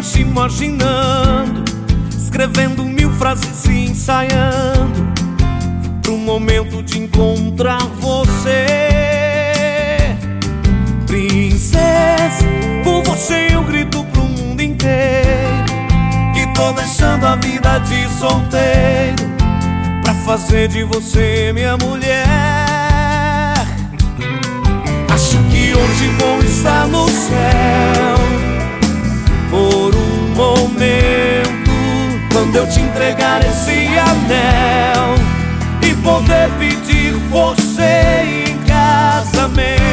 hoje imaginando, escrevendo mil frases e ensaiando pro momento de encontrar você. Princesa, por você eu grito pro mundo inteiro que tô deixando a vida de solteiro pra fazer de você minha mulher. Acho que hoje vou estar no céu por um momento, quando eu te entregar esse anel e poder pedir você em casamento.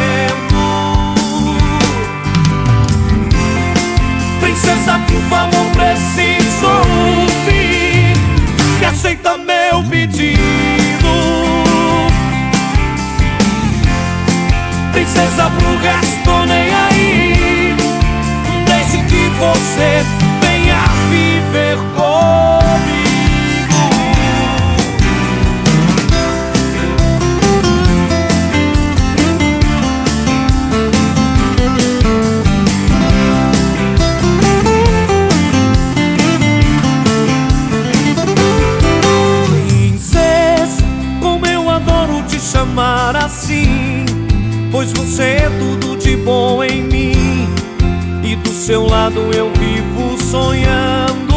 Princesa, por favor, preciso ouvir que aceita meu pedido. Princesa, pro resto nem aí, desde que você venha viver comigo. Princesa, como eu adoro te chamar assim, pois você é tudo de bom em mim e do seu lado eu vivo sonhando.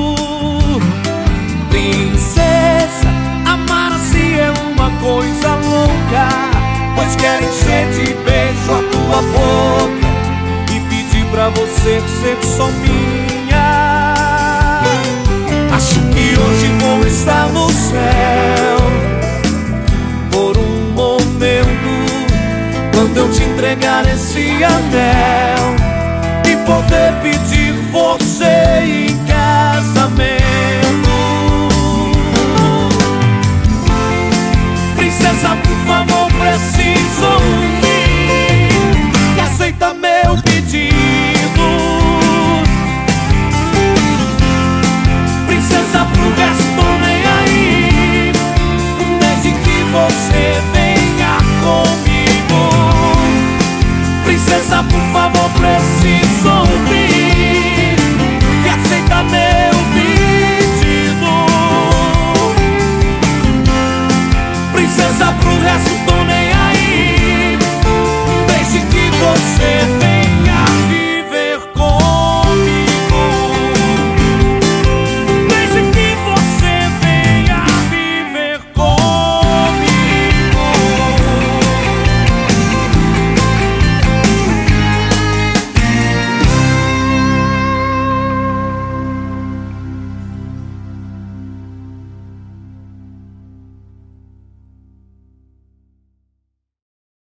Princesa, amar assim é uma coisa louca, pois quero encher de beijo a tua boca e pedir pra você ser só minha. Acho que hoje vou estar no céu por um momento, quando eu te entregar esse anel